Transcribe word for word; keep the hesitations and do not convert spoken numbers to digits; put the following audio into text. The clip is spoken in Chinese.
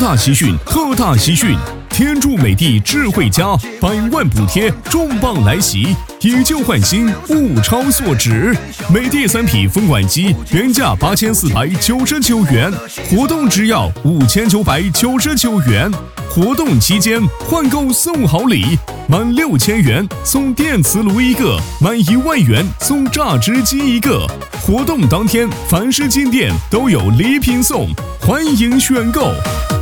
大喜讯，特大喜讯！天助美的智慧家，百万补贴重磅来袭，以旧换新，物超所值。美的三匹分管机原价八千四百九十九元，活动只要五千九百九十九元。活动期间换购送好礼，满六千元送电磁炉一个，满一万元送榨汁机一个。活动当天，凡是进店都有礼品送，欢迎选购。